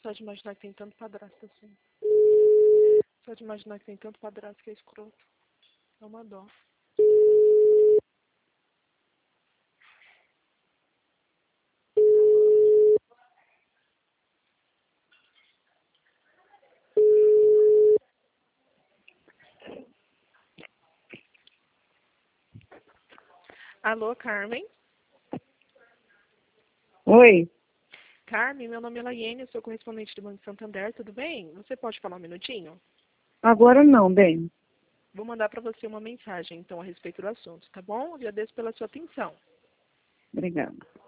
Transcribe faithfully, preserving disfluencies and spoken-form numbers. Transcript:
Só de imaginar que tem tanto padrasto assim. Só de imaginar que tem tanto padrasto que é escroto. É uma dó. Alô, Carmen? Oi. Carmen, meu nome é Laiane, eu sou correspondente do Banco Santander, tudo bem? Você pode falar um minutinho? Agora não, bem. Vou mandar para você uma mensagem, então, a respeito do assunto, tá bom? Agradeço pela sua atenção. Obrigada.